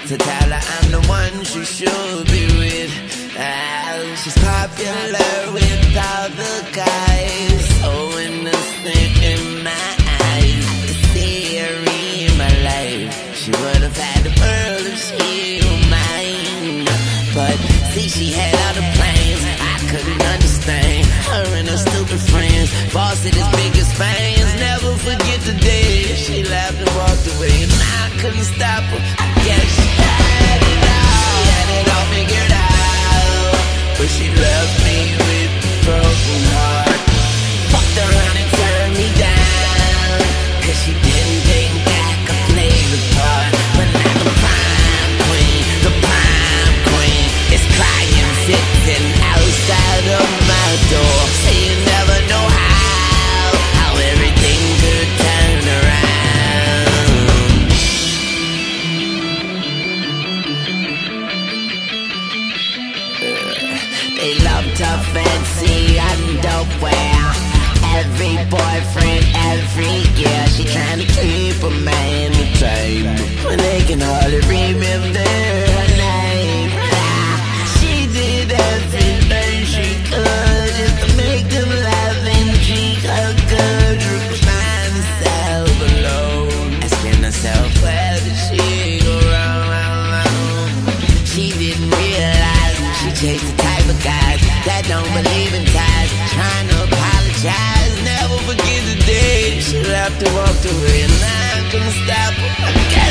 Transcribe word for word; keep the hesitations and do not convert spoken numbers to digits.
to tell her I'm the one she should be with. Ah, she's popular with all the guys, so innocent in my eyes. I could see her in my life. She would have had the world if she were mine. But see, she had all the plans I couldn't understand. Her and her stupid friends, boss at his biggest fans. Never forget the day she laughed and walked away, and I couldn't stop her. I guess she had it all, she had it all figured out, but she left me with a broken heart. Fucked around and turned me down, cause she didn't think I could play the part. But now the prime queen, the prime queen is crying, sitting outside of my door. So you never know how, how everything could turn around. uh, They love to fancy underwear, every boyfriend, every year. She trying to keep a man entertained when they can hardly remember her name. She did everything she could just to make them laugh and treat her good. Remind herself alone, asking herself where did she go wrong. She didn't realize she chased the type of guys that don't believe in ties, trying to apologize, never forget the day she left and walked away, and I couldn't stop her.